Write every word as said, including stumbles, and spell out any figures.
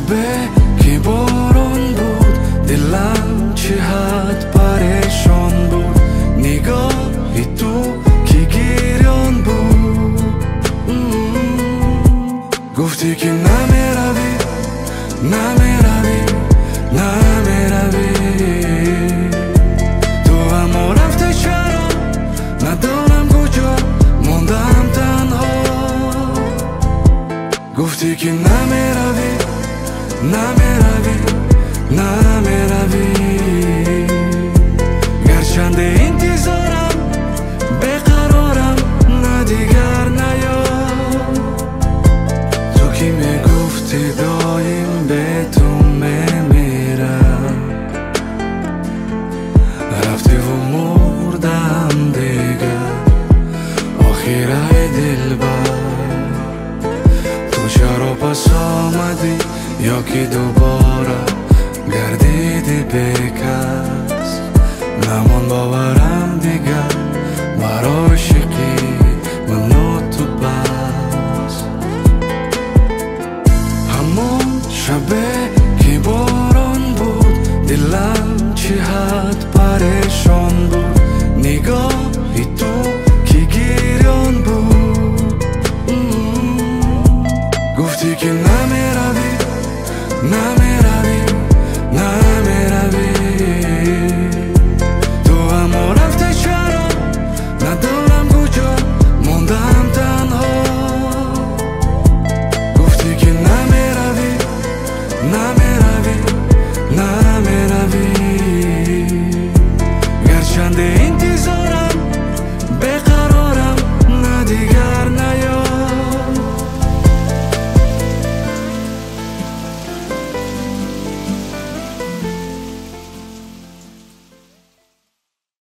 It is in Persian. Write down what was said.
که بارون بود دلم چه حد پریشان بود نگاهی تو که گریان بود گفتی که نمیروی نمیروی نمیروی تو اما رفته چرا ندانم کجا موندم تنها گفتی که نمیروی نمیروی نمیروی گرچند انتظارم بقرارم نه دیگر نیا تو که میگفتی دایم به تو میمیرم رفتی و مردم دیگر آخیره دلبر تو چرا پس آمدی یا که دوباره گردیدی به کس نمان باورم دیگر برای عاشقی من و تو بس همون شبه که باران بود دلم چه حد پریشان بود نگاهی تو که گریان بود گفتی که نمیروی نمیروی